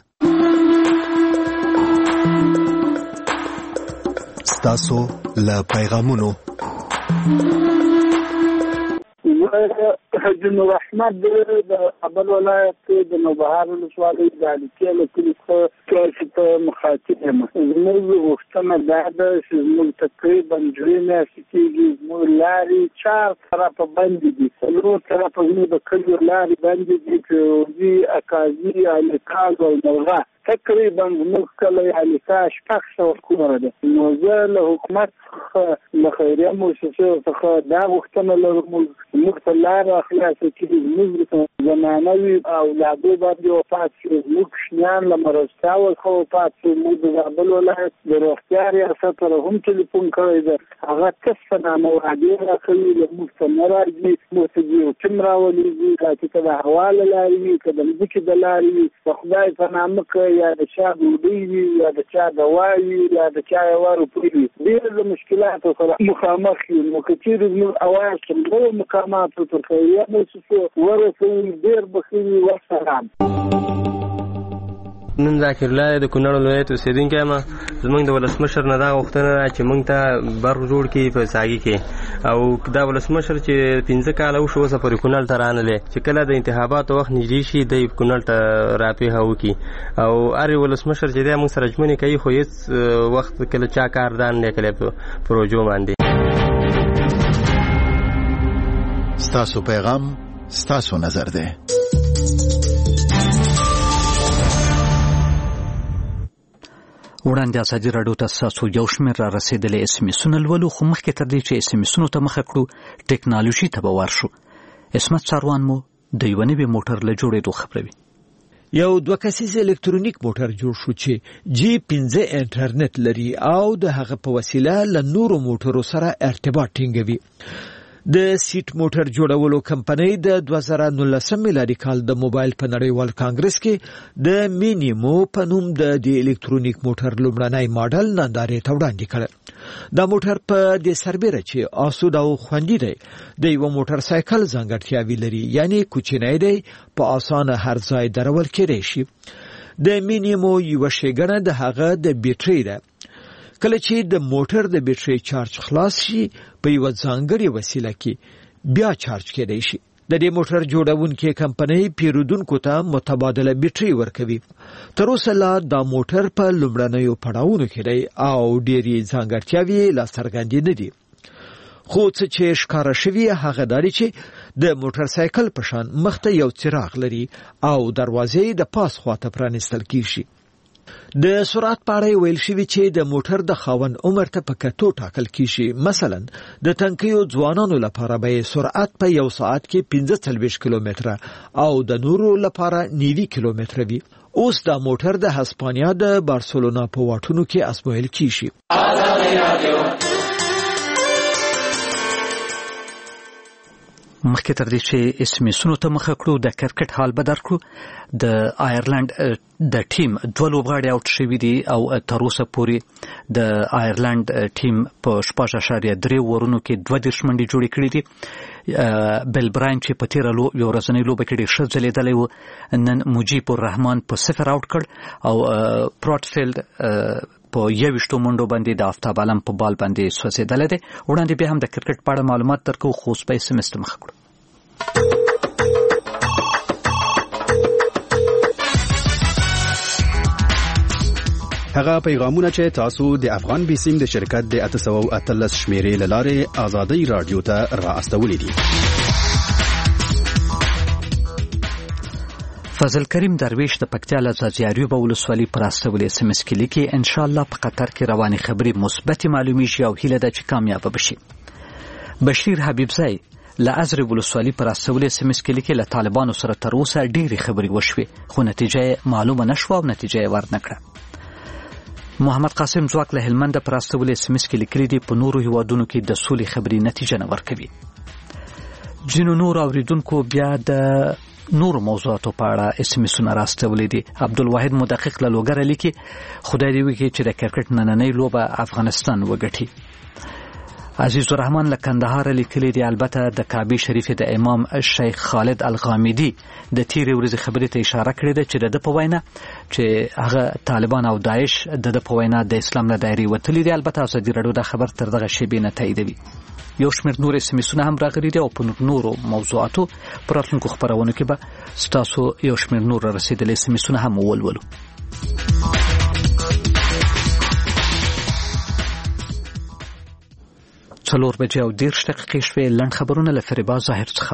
ستاسو له پیغامونو جنور احمد د کابل ولایت د نوبهار ولسوالۍ د الیکې له کلي څخه په مخاطب یم. زموږ غوښتنه دا ده چې زموږ تقریبا 2 میاشتې کېږي زموږ لارې 4 طرفه بندې دي. 4 طرفه زموږ د کلیو لارې بندې دي، فیروزي، اکاځي، الیکاز او نوغه. تقریبا زموږ کلی الیکا 600 کورونه ده. نو زه له حکومت څخه له خیریه مؤسسو څخه دا غوښتنه لرم موږ ته لاره خلاصه کړي، زموږ زنانه وي اولادو باندې وفات شي، زموږ کوچنیان له مرستیاو څخه وفات شي. موږ د کابل ولایت د روغتیا ریاست سره هم ټلیفون کړی ده، هغه تاسفنامه وعدې راکوي له موږ ته نه راځي، موږ ته یو ټیم راولېږي که د هوا له لارې وي که د مځکې د لارې وي، د خدای په نامه که یا د چا ډوډۍ وي یا د چا دوا وي یا د چا یوه روپۍ وي، ډېر د مشکلاتو سره مخامخ یو. نو که چېرې زموږ اواز څومره مقاماتو تر خیریه مؤسسو ورسوي ډېر به ښه وي. والسلام. نن ذاکر الله د کونړ ولایت اوسېدونکی یم. زموږ د ولسمشر نه دا غوښتنه ده چې موږ ته برق جوړ کړي په ساګي کې، او دا ولسمشر چې 15 کاله وشو اوسه پورې کونړ ته رانغلی، چې کله د انتخاباتو وخت نږدې شي دی کونړ ته راپېښه وکړي. او هر ولسمشر چې دی موږ سره ژمنې کوي، خو هېڅ وخت کله چا کار دا نه دی کړی په پروژو باندې. ستاسو پیغام ستاسو نظر دی. وړاندې ازادي راډیو ته تاسو یو شمېر را رسېدلې SMS-ونه لولو، خو مخکې تر دې چې SMS-ونو ته مخه کړو ټیکنالوژي ته به ورشو. عصمت څاروان مو د یوه نوي موټر له جوړېدو خبروي. یو 2 کسیز الکترونیک موټر جوړ شو چې G5 انټرنیټ لري او د هغه په وسیله له نورو موټرو سره ارتباط ټینګوي. د سیټ موټر جوړولو کمپنۍ د 2019 میلادي کال د موبایل په نړیوال کانګرس کې د مینیمو په نوم د الکترونیک موټر لومړنی ماډل نندارې ته وړاندې کړ. دا موټر په دې سربېره چې آسود او خوندي دی، د یو موټر سایکل ځانګړتیاوې لري، یعنی کوچنی دی، په اسانه هر ځای درول کېدای شي. د مینیمو یو شیګنه د هغه د بیټرۍ ده. کله چې د موټر د بیټرۍ چارج خلاص شي په یو ځانګړي وسیله کې بیا چارج کېدای شي. د دې موټر جوړونکې کمپنۍ پیرودونکو ته متبادله بیټرۍ ورکوي. تر اوسه لا دا موټر په لومړنیو پړاوونو کې دی او ډېرې ځانګړتیاوې لا څرګندې نه دي. خو څه چې ښکاره شوي هغه دا دی چې د موټر سایکل په شان مخته یو څراغ لري او دروازې د پاس خواته پرانیستل کیږي. د سرعت په اړه ویل شوی چې د موټر د خاوند عمر ته په کتو ټاکل کیږي. مثلا د تنکیو ځوانانو لپاره به سرعت په یو ساعت کې 45 کیلومتر او د نورو لپاره 90 کیلومتر وي. اوس دا موټر د هسپانیا د بارسلونا په واټونو کې ازمویل کیږي. مخکې تر دې چې SMS-ونو ته مخه کړو د کرکټ حال به درکړو. د آیرلند د ټیم 2 لوبغاړي آوټ شوي دي او تر اوسه پورې د آیرلند ټیم په 6.3 اورونو کې 22 منډې جوړې کړې دي. بیل براین چې په تیره یو ورځنۍ لوبه کې ډېر ښه ځلېدلی و، نن مجیب الرحمن په 0 آوټ کړ او پروټفیلډ په 21 منډو باندې د آفتاب عالم په بال باندې سوځېدلی دی. وړاندې بیا هم د کرکټ په اړه معلومات درکوو، خو اوس به SMS ته مخه کړو. هغه پیغامونه چې تاسو د افغان بیسیم د شرکت د 813 شمیرې له لارې آزادۍ رادیو ته را استولې دي. فضل کریم درویش د پکتیا له ځاځیاریوب ولسوالۍ پر استولې SMS کې لیکي ان شاء الله په قطر کې رواني خبري مثبت معلومیږي او هیله ده چې کامیاب بشي. بشیر حبیبزای له ازرې ولسوالۍ پر استولې SMS کې لیکي له طالبانو سره تر اوسه ډېری خبري وشوي خو نتیجه معلومه نشوه او نتیجه ورنکړه. محمد قاسم ځواک له هلمند پر استولې SMS کې لیکلي دي په نورو هیوادونو کې د سولې خبري نتیجه نه ورکوي. جنو نور اوریدونکو بیا د نور موضوعاتو په اړه SMS-ونه راستولې دي. عبدالواحد مدقق له لوګره لیکي خدای دې وکړي چې د کرکټ نننۍ لوبه افغانستان وګټي. عزیز الرحمن له کندهار لیکلي دی البته د کعبه شریف د امام شیخ خالد الغامدي د تیرې ورځې خبرې ته اشاره کړې ده چې د په وینا چې هغه طالبان او داعش د په وینا د اسلام له دایرې وتلي دي. البته ازادي رادیو دا خبر تر دغه شیبې نه تاییدوي. یو شمېر نور سمیسونه هم راغلي دي او په نورو موضوعاتو پر راتلونکو خبرونو کې به ستاسو یو شمېر نور رسیدلي سمیسونه هم ولولو. څلور بجې او 10 دقیقې شوې. لنډ خبرونه له فریبا ظاهر څخه.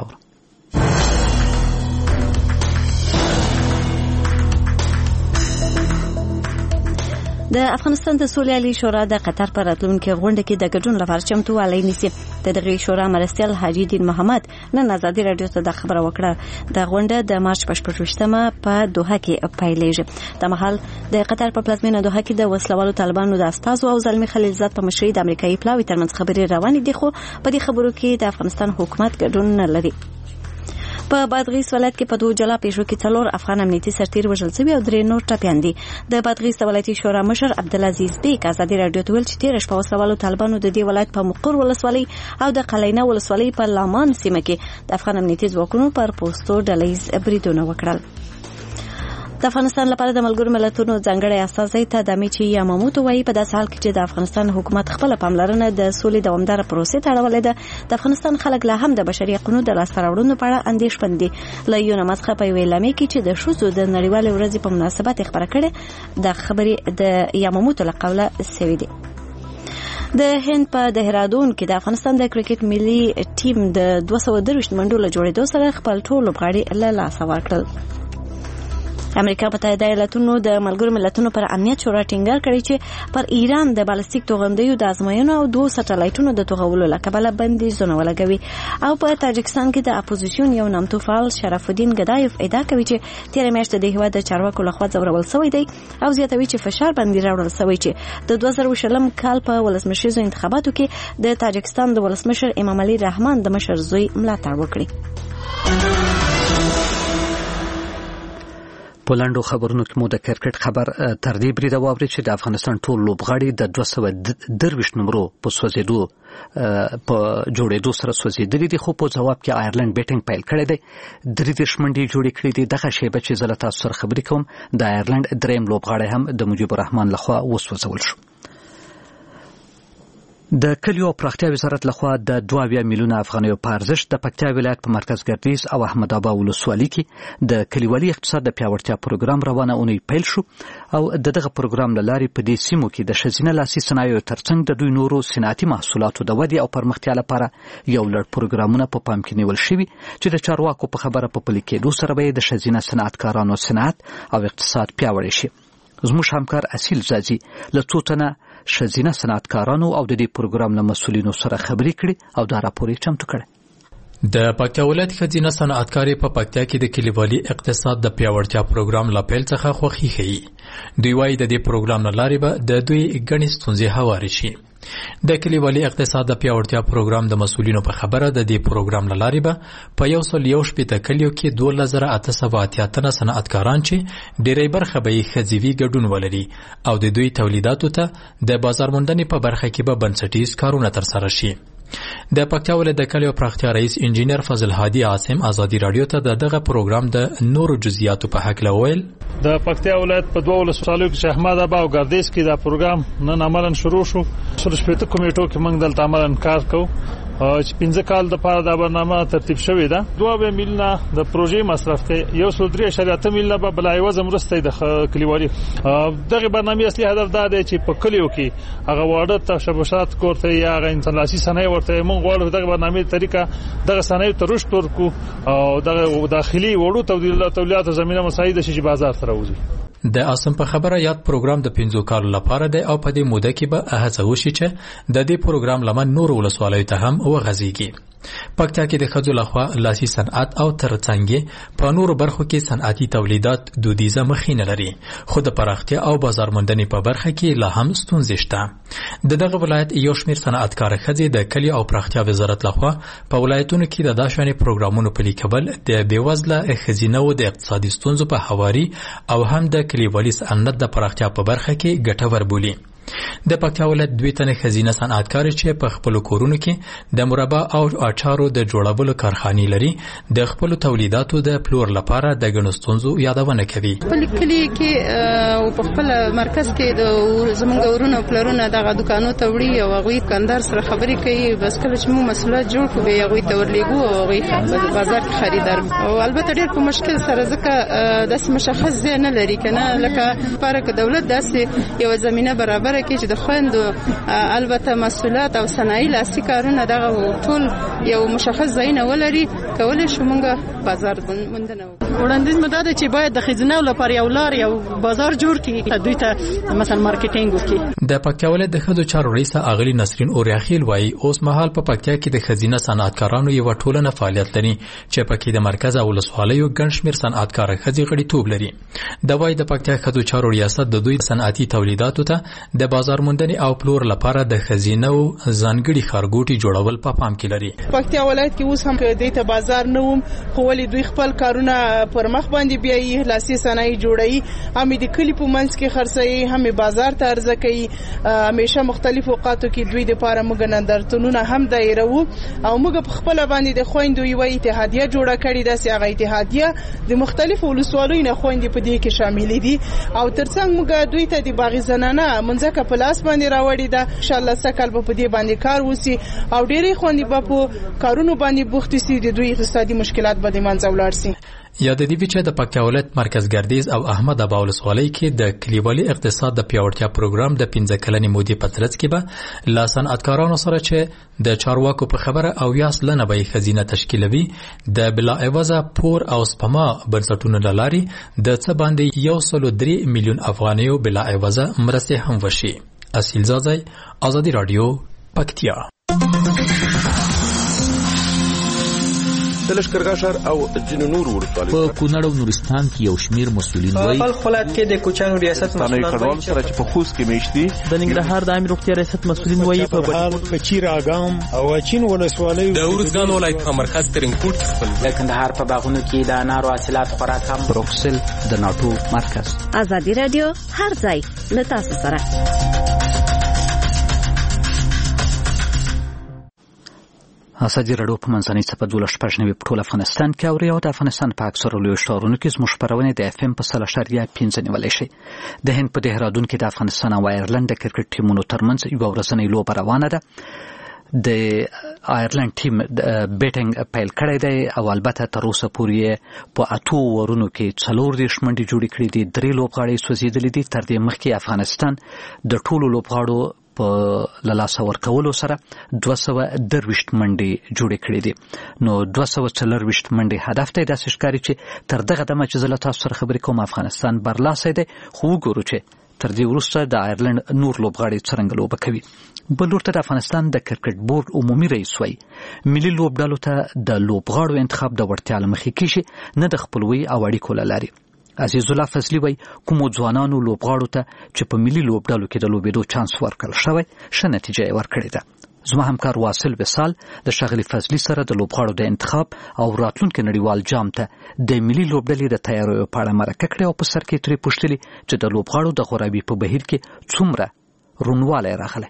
د افغانستان د سولې عالی شورا د قطر پر راتلونکي غونډه کې د ګډون لپاره چمتووالی نیسي. د دغه شورا مرستیال حاجی دین محمد نن ازادي رادیو ته د خبره وکړه. د غونډه د مارچ 28مه په دوحه کې پیلېږي. د مهال د قطر په پلازمینه دوحه کې د وسلوالو طالبانو د استازو او زلمی خلیلزاد په مشرۍ د امریکایي پلاوي ترمنځ خبرې روانې دي، خو په دې خبرو کې د افغانستان حکومت ګډون نه لري. په بادغیس ولایت کې په دوه جلا پیښو کې 4 افغان امنیتي سرتیر وژل شوي او 3 نور ټپیان دي. د بادغیس ولایتي شورا مشر عبدالعزیز بیک ازادي رادیو ته ویل چې تیر شپه وسلوالو طالبانو د دې ولایت په مقر ولسوالۍ او د قلینه ولسوالۍ په لامان سیمه کې د افغان امنیتي ځواکونو پر پوسټو ډلهییز بریدونه وکړل. د افغانستان لپاره د ملګرو ملتونو ځانګړی استازی تادامیچی یاماموتو وایي په داسې حال کې چې د افغانستان حکومت خپل پاملرنه د سولې دوامدار پروسې ته اړولې ده، د افغانستان خلک لا هم د بشري حقوقو د لاسته راوړنو په اړه اندېښمن دي. له یو نمازخه په ویلامې کې چې د ښځو د نړیوالې ورځې په مناسبت خبره کړې د خبرې د یاماموتو له قوله سوي دي. د هند په دهرادون کې د افغانستان د کرکټ ملي ټیم د 223 منډو له جوړېدو سره خپل ټول لوبغاړي له لاسه ورکړل. امریکا په متحده ایالاتونو د ملګرو ملتونو پر امنیت شورا ټینګار کړی چې پر ایران د بالستیک توغندیو د ازموینو او 2 سټلایټونو د توغولو لکبله بندیزونه ولګوي. او په تاجکستان کې د اپوزیشن یو نامتو فعال شرف الدین ګدایف ادعا کوي چې تیر میاشت د هیواد د چارواکو لخوا ځورول شوی دی او زیاتوي چې فشار باندې راوړل شوی چې د 2020 کال په ولسمشریزو انتخاباتو کې د تاجکستان د ولسمشر امام علي رحمان د مشر زوی ملاتړ وکړي. پولندو خبرونو کې مو د کرکټ خبر تر دې بریده واوري چې د افغانستان ټول لوبغاړي د 223 نمبرو په سوځېدو په جوړېدو سره سوځېدلي دي، خو په جواب کې آیرلند بیټینګ پیل کړی دی. 3 منډې جوړې کړې دي. دغه شیبه چې زه له تاسو سره خبرې کوم د آیرلند دریم لوبغاړی هم د مجيب الرحمن لخوا وسوځول شو. د کلیو پراختیا وزارت لخوا د 2 میلیونه افغانیو په ارزښت د پکتیا ولایت په مرکز ګردیز او احمد آباد ولسوالۍ کې د کلیوالي اقتصاد د پیاوړتیا پروګرام روانه اونۍ پیل شو او دغه پروګرام له لارې په دې سیمو کې د ښځینه لاسي صنایعو ترڅنګ د دوی نورو صنعتي محصولاتو د ودې او پرمختیا لپاره یو لړ پروګرامونه په پام کې نیول شوي چې د چارواکو په خبره په پلي کېدو سره به د ښځینه صنعتکارانو صنعت او اقتصاد پیاوړی شي. زموږ همکار اصیل زازي له څو تنه ښځینه صنعتکارانو او د دې پروګرام له مسؤلینو سره خبرې کړې او دا راپور یې چمتو کړی. د پکتیا ولایت ښځینه صنعتکارې په پکتیا کې د کلیوالي اقتصاد د پیاوړتیا پروګرام لا پیل څخه خوښي ښیي. دوی وایي د دې پروګرام له لارې به د دوی ګڼې ستونزې هوارې شي. د کلیوالي اقتصاد د پیاوړتیا پروګرام د مسؤلینو په خبره د دې پروګرام له لارې به په 118 کلیو کې 2880 تنه صنعتکاران چې ډېری برخه به یې ښځوي ګډون ولري او د دوی تولیداتو ته د بازار موندنې په برخه کې به بنسټیز کارونه ترسره شي. د پکتیا ولایت د کلیو پراختیا رئیس انجینر فضل هادي عاصم ازادي رادیو ته دغه پروګرام د نورو جزئیاتو په حق لویل. د پکتیا ولایت په 2 ولسوالیو کې احمد آباد او ګردیز کې دا پروګرام نن عملاً شروع شو. شپږ کمیټو کې موږ دلته عملاً کار کوو چې 15 کال د پاره دا برنامه ترتیب شوې ده. 2 میلیونه د پروژې مصرف ته 1.3 میلیونه به بلای وزن مرسته د کلیوالي. دغه برنامه اصلي هدف دا دی چې په کلیو کې هغه واړه تشبثات کوته یا هغه انسانلاسي صنایع ورته موږ غواړو دغه برنامه طریقه دغه صنایع ته رشد ورکو او دغه داخلي وړو تولیدات زمينه مساعده شي بازار ته راوځي. د اسم په خبره یاد پروګرام د 15 کال لپاره دی او په دې موده کې به هڅه وشي چې د دې پروګرام لمن نور ولسوالیو ته هم وغځيږي. پکتیا کې د ښځو لخوا لاسي صنعت او ترڅنګ په نورو برخو کې صنعتي تولیدات دودیزه مخینه لري، خو د پراختیا او بازار موندنې په برخه کې لا هم ستونزې شته. دغه ولایت یو شمېر صنعتکار ښځې د کلي او پراختیا وزارت لخوا په ولایتونو کې د داشانې پروګرامونو پلي کول د بېوزله ښځینو د اقتصادي ستونزو په هواري او هم د کلیوالي صنعت د پراختیا په برخه کې ګټور بولي. د پکتیا ولایت 2 تنه خزینه صنعتکار چې په خپل کورونو کې د مربا او اچارو د جوړولو کارخانې لري د خپل تولیداتو د پلور لپاره د غنستونزو یادونه کوي. په کلی کې او په خپل مرکز کې د زمونږ ورونو پلرونه دغه دکانو ته وړي او غوي کاندار سره خبرې کوي. بس کله چې مو مسله جوړ کو به غوي ته ورلېګو او غوي په بازار کې خریدار او البته ډېر په مشکل سره ځکه داس مشخص ځای نه لري کنه لکه لپاره دولت داسې یو زمينه برابر کړي چې د خويندو البته مسؤلیت او صنایع لاسي کارونه دغه ټول یو مشخص ځای نه ولري کولای شو مونږه بازار مندنه وړاندیز مدد چې باید د خزینه لپاره یو لار یو بازار جوړ کړي دوی ته مثلا مارکیټینګ وکړي. د پکتیا ولایت د خدو چارو رئیس اغلی نسرین اورخیل وایي اوس مهال په پکتیا کې د خزینه صنعتکارانو یو ټولنه فعالیت لري چې پکې د مرکز او ولسوالیو ګڼ شمېر صنعتکار خزي غړیتوب لري. د وای د پکتیا خدو چارو ریاست د دوی صنعتي تولیداتو ته د بازار موندنې او پلور لپاره د خزینه او ځانګړي خارګوټي جوړول په پام کې لري. پکتیا ولایت کې اوس هم د ته بازار نه ووم خو ولې دوی خپل کارونه پر مخ باندې بیاي لاسي صنایع جوړي هم د کلی په منځ کې خرڅي هم بازار ته عرضه کوي. همیشه مختلف اوقاتو کې دوی د پاره موږ نندرتونونه هم دایره وو او موږ په خپل باندې د خويندو یو اتحادیه جوړه کړې ده. هغه اتحادیه د مختلفو ولسوالیو نه خويندې په دې کې شامل دي او ترڅنګ موږ دوی ته د باغ زنانه منځکه په لاس باندې راوړی ده. ان شاء الله سکل په دې باندې کار وسی او ډېری خويندې په کارونو باندې بوخت سي د دوی اقتصادي مشکلات به د منځ ولاړ سي. یاد دی چې د پکتیا ولایت مرکز ګردیز او احمد ابا ولسوالۍ کې د کلیوالي اقتصاد د پیاوړتیا پروګرام د 15 کلنې مودې په ترڅ کې به لا صنعتکارانو سره چې د چارواکو په خبره او یاس لنه به خزینه تشکیلوي د بلا عوضه پور او سپما بنسټونو لاري د څه باندې 103 میلیون افغانیو بلا عوضه مرسته هم وشي. اصیل زازای آزادی رادیو پکتیا. د لشکرګاه او ځینو نور ورسوالۍ په کونړ او نورستان کې یو شمیر مسولین وایي په خپلات کې د کوچانو ریاست مسولین وایي چې په خوست کې میشتي د ننګرهار د امیر روغتیا ریاست مسولین وایي په چیر اګام او چین ولسوالۍ د ورزګان ولایت په مرکز ترنګپورټ خپل د کندهار په باغونو کې د انارو حاصلات خوراک هم بروکسل د ناتو مرکز. آزادی رادیو هر ځای له تاسو سره. ازادي رادیو په منځنۍ صفحه 12 په ټول افغانستان کې او ریاض افغانستان په اکثره لوی ښارونو کې زموږ خبرونه د اف ام په 3.5 نیولای شي. د هند په دهرادون کې د افغانستان او ایرلند د کرکټ ټیمونو ترمنځ یو ورځنۍ لوبه روانه ده. د ایرلند ټیم بیټینګ پیل کړی دی او البته تر اوسه پورې په 8 ورونو کې 4 منډې جوړې کړې دي. 3 لوبغاړي سوځېدلې دي. تر دې مخکې افغانستان د ټولو لوبغاړو په لاسه ورکولو سره 220 منډې جوړې کړې دي. نو 240 منډې هدف ته داسې ښکاري چې تر دغه دمه چې زه له تاسو سره خبرې کوم افغانستان برلاسه دی. خو وګورو چې تر دې وروسته د ایرلند نور لوبغاړي څرنګه لوبه کوي. بل ورته د افغانستان د کرکټ بورډ عمومي رئیس وایي ملي لوبډالو ته د لوبغاړو انتخاب د وړتیا له مخې کېږي نه د خپلوۍ او اړیکو له لارې. عزیز الله فضلي وایي کومو ځوانانو لوبغاړو ته چې په ملي لوبډالو کې د لوبېدو چانس ورکړل شوی ښه نتیجه یې ورکړې ده. زما همکار واصل وصال د شاغلي فضلي سره د لوبغاړو د انتخاب او راتلونکي نړیوال جام ته د ملي لوبډلې د تیاریو په اړه مرکه کړې او په سر کې ترې پوښتلي چې د لوبغاړو د غوراوي په بهیر کې څومره رونوالی راغلی.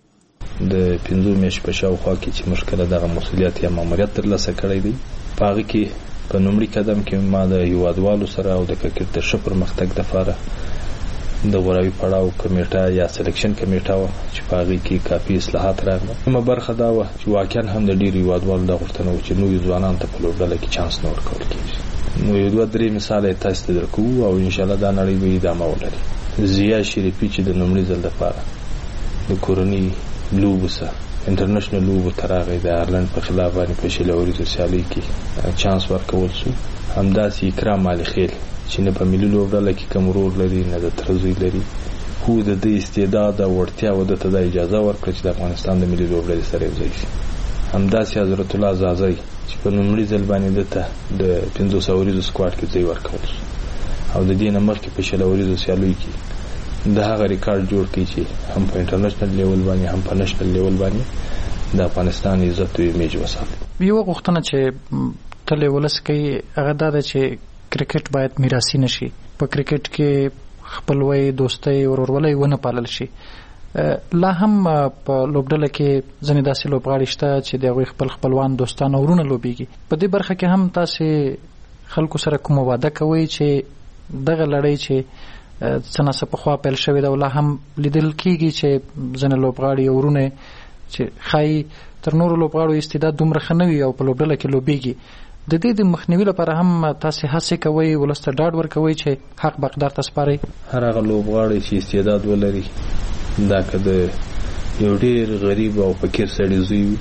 د 15 میاشتې په شاوخوا کې چې مشکله دغه مسؤلیت یا ماموریت ترلاسه کړی دی په هغه کې په نومړي قدم کې ما د هیوادوالو سره او د کرکټ د ښه پرمختګ لپاره د غوراوي پړاو کمیټه یا سلیکشن کمیټه وه چې په هغې کې کافي اصلاحات راغله. کومه برخه دا وه چې واقعا هم د ډېرو هیوادوالو دا غوښتنه وه چې نویو ځوانانو ته په لوبډله کې چانس نه ورکول کېږي. نو یو 2-3 مثاله یې تاسو ته درکوو او انشاءالله دا نړۍ به ادامه ولري. ضیا شریفي چې د لومړي ځل لپاره د کورنۍ لوبو سره انټرنیشنل لوبو ته راغی د ایرلند په خلاف باندې په شل اوریزو سیالۍ کې چانس ورکول شو. همداسې اکرام علي خیل چې نه په ملي لوبډله کې کوم رول لري نه د تره زوی لري خو د دې استعداد او وړتیا ودې ته د اجازه ورکړه چې د افغانستان د ملي لوبډلې سره یوځای شي. همداسې حضرت الله زازی چې په لومړي ځل باندې دته د 500 اوریزو سکواډ کې ځای ورکول شو او د دې نه مخکې په شل اوریزو سیالیو کې د هغه ریکارډ جوړ کړي چې هم په انټرنیشنل لیول باندې هم په نېشنل لیول باندې د افغانستان عزت او ایمیج وساتي. یو غوښتنه چې تل ولس کوي هغه دا ده چې کرکټ باید میراثي نشي. په کرکټ کې خپلوي دوستي او ورورولي ونه پالل شي. لا هم په لوبډله کې ځنې داسې لوبغاړي شته چې د هغوی خپلوان دوستان او ورونه لوبیږي. په دې برخه کې هم تاسې خلکو سره کومه واده کوئ چې دغه لړۍ چې څه ناڅه پخوا پیل شوې ده او لا هم لیدل کېږي چې ځینې لوبغاړي او ورونه چې ښایي تر نورو لوبغاړو استعداد دومره ښه نه وي او په لوبډله کې لوبیږي، د دې د مخنیوي لپاره هم تاسې هڅې کوئ، ولس ته ډاډ ورکوئ چې حق به اقدار ته سپارئ؟ هر هغه لوبغاړی چې استعداد ولري، دا که د یو ډېر غریب او فقیر سړي زوی وي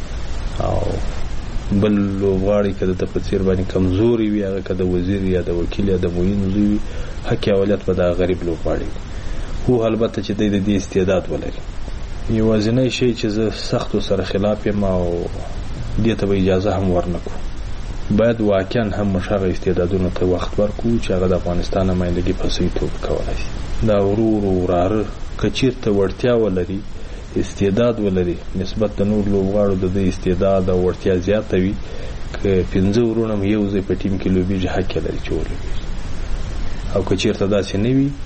او بل لوبغاړی که د په څېر باندې کمزوري وي، هغه که د وزیر یا د وکیل یا د معین زوی وي، حق اولت به د غریب لوبغاړی وي. خو البته چې دی د دې استعداد ولري. یوازینی شی چې زه سختو سره خلاف یم او دې ته به اجازه هم ورنکړو، باید واقعا هم موږ هغه استعدادونو ته وخت ورکړو چې هغه د افغانستان نمایندګي په صحیح توګه کولی شي. دا ورور وراره که چېرته وړتیا ولري، استعداد ولري، نسبت د نور لوبغاړو د دې استعداد او وړتیا زیاته وي، که 5 ورونه هم یو ځای په ټیم کې لوبېږي، حق یې لري چې ولوبېږي. او که چېرته داسې نه وي،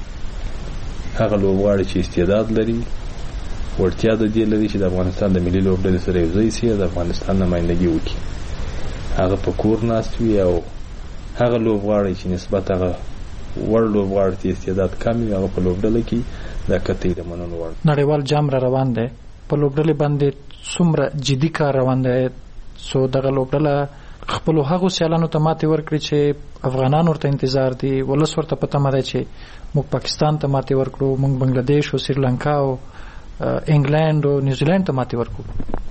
هغه لوبغاړي چې استعداد لري، وړتیا د دې لري چې د افغانستان د ملي لوبډلې سره یو ځای شي، د افغانستان نمایندګي وکړي، هغه په کور ناست وي. او هغه لوبغاړی چې نسبت هغه وړ لوبغاړي ته استعداد کم وي، هغه په لوبډله کې د قطعي د منلو وړ. نړیوال جام را روان دی، په لوبډلې باندې څومره جدي کار روان دی، سو دغه لوبډله خپلو هغو سیالانو ته ماتې ورکړي چې افغانان ورته انتظار دي، ولس ورته په تمه دی چې موږ پاکستان ته ماتې ورکړو، موږ بنګلادیش او سریلانکا او انګلند او نیوزیلند ته ماتې ورکړو.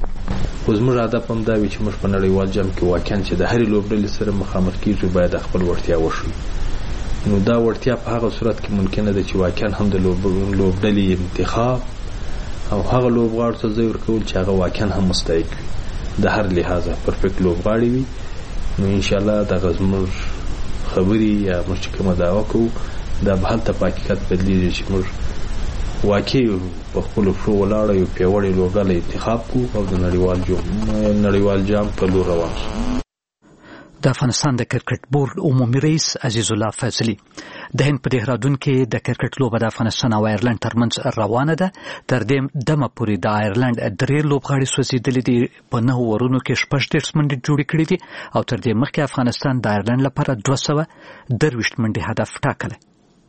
خو زموږ هدف هم دا وي چې موږ په نړیوال جام کې واقعا چې د هرې لوبډلې سره مخامخ کېږو، باید خپل وړتیا وښیو. نو دا وړتیا په هغه صورت کې ممکنه ده چې واقعا هم د لوبډلې انتخاب او هغه لوبغاړو ته ځای ورکول چې هغه واقعا هم مستحق وي، د هر لحاظه پرفیکټ لوبغاړي وي. نو انشاءالله دغه زموږ خبرې یا موږ چې کومه دعوه کوو، دا به هلته په حقیقت بدلېږي چې موږ واقعي په خپلو پښو ولاړه یو پیاوړې لوبډله انتخاب کړو او د نړیوال جام په لور روان شو. د افغانستان د کرکټ بورډ عمومي رئیس عزیز الله فضلي د هند په دهرادون کې د کرکټ لوبه د افغانستان او آیرلند ترمنځ روانه ده. تر دې دمه پورې د آیرلند 3 لوبغاړي سوځېدلي دي، په 9 اورونو کې 36 منډې جوړې کړې دي او تر دې مخکې افغانستان د آیرلند لپاره 223 منډې هدف ټاکلی.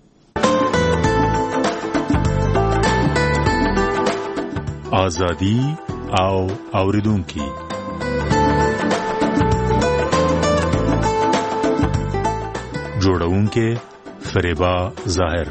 آزادی او اوریدونکي جوړونکي فریبا ظاهر.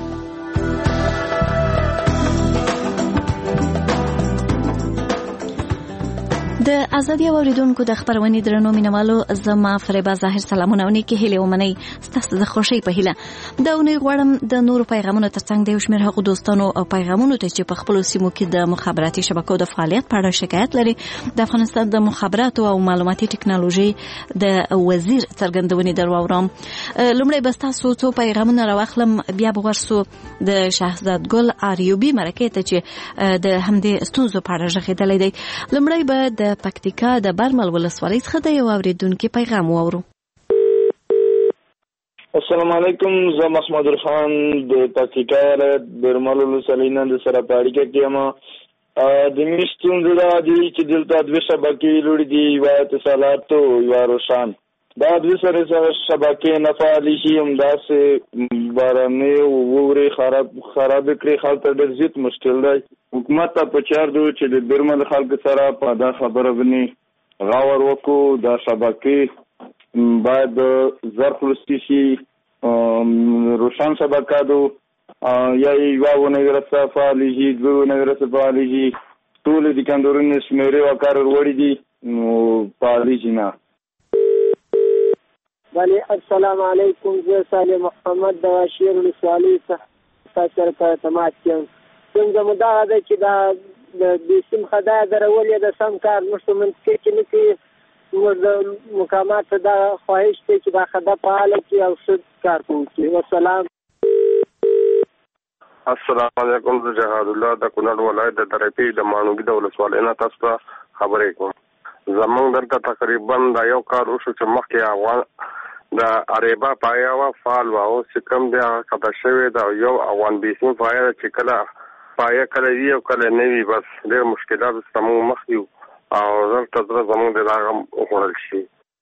د ازادي اوریدونکو د خبرونې درنو مینوالو، زما فریبا ظاهر سلامونه او نیکی هیله ومنئ. ستاسو د خوشی په هیله د اونۍ غواړم د نورو پیغامونو ترڅنګ د یو شمېر هغو دوستانو او پیغامونو ته چې په خپلو سیمو کې د مخابراتي شبکو د فعالیت په اړه شکایت لري، د افغانستان د مخابراتو او معلوماتي ټکنالوژي د وزیر څرګندونې در واورم. لومړی به ستاسو څو پیغامونه راواخلم، بیا به ورسو د شهزاد ګل آریوبي مرکې ته چې د همدې ستونزو په اړه غږېدلی دی. لومړی به د پکتیکا د برمل ولسوالۍ څخه د یو اوریدونکي پیغام واورو. السلام علیکم، زه محمد خان د پکتیکا ولایت برمل ولسوالۍ نه د سره په اړیکه کې یم. د مې ستونزه دا دی چې دلته 2 شبکې لوړې دي، یوه اتصالات او یوه روشن. دا 2 سره شبکې نه فعالې شي، همداسې بارانې او واورې خرابې کړي، خلک ته ډېر زیات مشکل دی. حکومت ته پکار دی چې د برمل خلکو سره په دا خبره باندې غور وکړو. دا شبکې باید زر خلاصې شي، روشن شبکه دو یا یوه ونویرسه فعالې شي، 2 ونویرسه فعالې شي، ټولې د کندورونو شمېرې او کار وړي دي، نو فعالې شي نه. بله السلام علیکم، زه صالح محمد د واشیر ولسوالۍ څخه تاسو سره په تماس کې یم. څنګه مو دا ده چې دا د سیم خدای درول یا د سم کار موږ په منطقه کې نه کوي. موږ د مقامات ته دا خواهش دی چې دا خدای فعاله کړي او ښه کار وکړي. والسلام. السلام علیکم، زه جهاد الله د کونړ ولایت د درپی د مانوګي د ولسوالۍ نه تاسو ته خبرې کوم. زمونږ دلته تقریبا دا یو کار وشو چې مخکې افغان د اریبا پایا وا فعال و او چې کوم دی هغه قطع شوی دا یو افغان بیسین پایا چې کله پایه کله وی او کله نه وی بس ډېر مشکلات سمو مخ یو او زلته زموږ د لاغم وړل شي.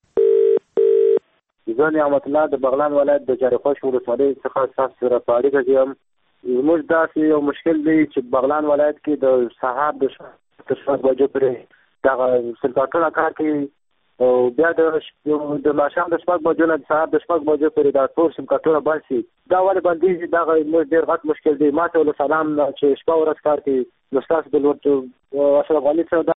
زه نعمت الله د بغلان ولایت د جارخوش ولسوالۍ څخه تاسو سره په اړیکه کې یم. زموږ داسې یو مشکل دی چې بغلان ولایت کې د سهار د 7 بجو پورې دغه سلکاټونه کار کوي او بیا د ماښام د 6 بجو نه د سهار د 6 بجو پورې دا ټول سلکاټونه بند شي. دا ولې بندېږي؟ دغه ډېر غټ مشکل دی. ما ته ول سلام چې شپه ورځ کار کوي نو ستاسو د اشرف علي صاحب